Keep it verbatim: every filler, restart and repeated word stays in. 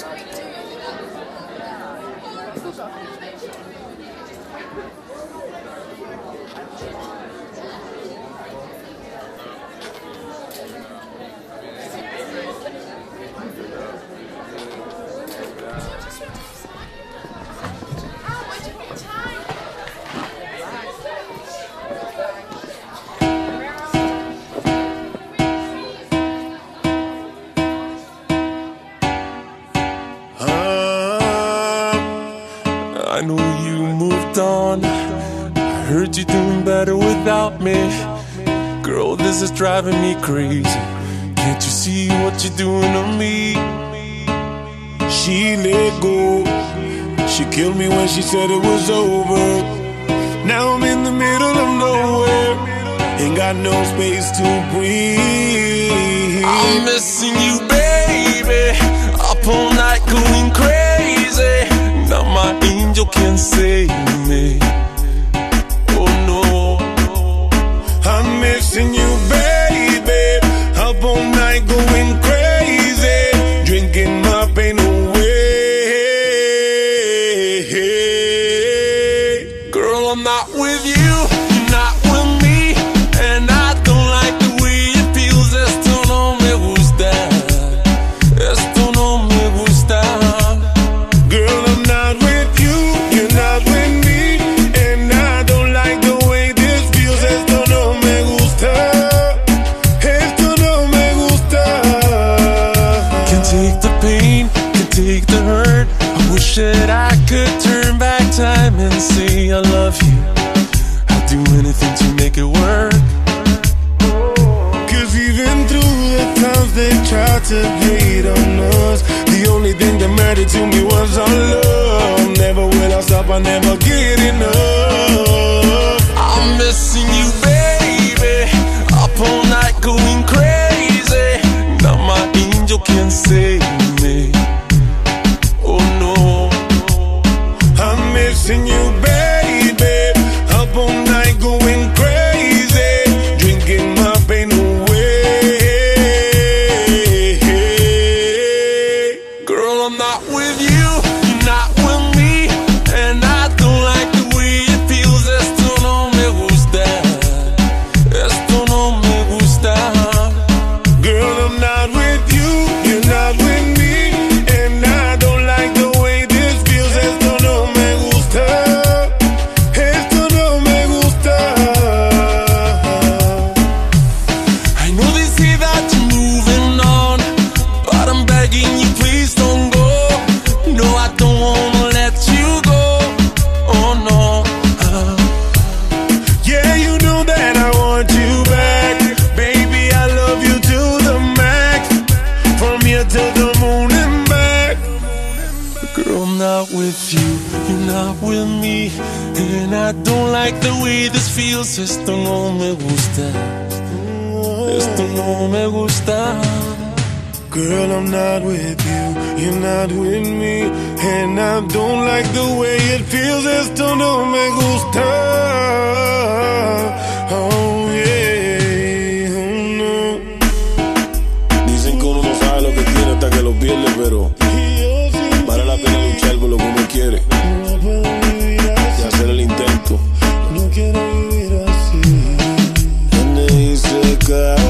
I know you moved on. I heard you doing better without me. Girl, this is driving me crazy. Can't you see what you're doing to me? She let go. She killed me when she said it was over. Now I'm in the middle of nowhere. Ain't got no space to breathe. I'm missing you, baby. Up all night going crazy. Now my angel can't save me. Oh no. I'm missing you, baby. Up all night going crazy. Drinking my pain away. Girl, I'm not with you, you're not with me. And I don't like the way it feels. Esto no me gusta. Esto no me gusta. Girl, I'm not with you, you're not with me. And I don't like the way this feels. Esto no me gusta. Esto no me gusta. Can't take the pain, can't take the hurt. I wish that I could turn back time and say I love you. I'd do anything to make it work. Cause even through the times they tried to hate on us, the only thing that mattered to me was our love. Never will I stop, I never get enough. I'm missing you, baby. Up all night going crazy. Now my angel can't save me. Oh no. I'm missing you, baby. Up all night going crazy. Drinking my pain away. Girl, I'm not with you, you're not with me. And I don't like the way it feels. Esto no me gusta. Esto no me gusta. Girl, I'm not with you, you're not with me. And I don't like the way this feels. Esto no me gusta. Esto no me gusta. I know they say that you're moving on, but I'm begging you, please don't go. No, I don't wanna let you go. Oh no. Uh, Yeah, you know that I want you back. Baby, I love you to the max. From here to the moon and back. Girl, I'm not with you, you're not with me. And I don't like the way this feels. Esto no me gusta. Esto no me gusta. Girl, I'm not with you, you're not with me. And I don't like the way it feels. Esto no me gusta. Oh yeah, oh no. Dicen que uno no sabe lo que tiene hasta que lo pierde, pero vale la pena luchar por lo que uno quiere y hacer el intento. No quiero vivir así. And they say, God,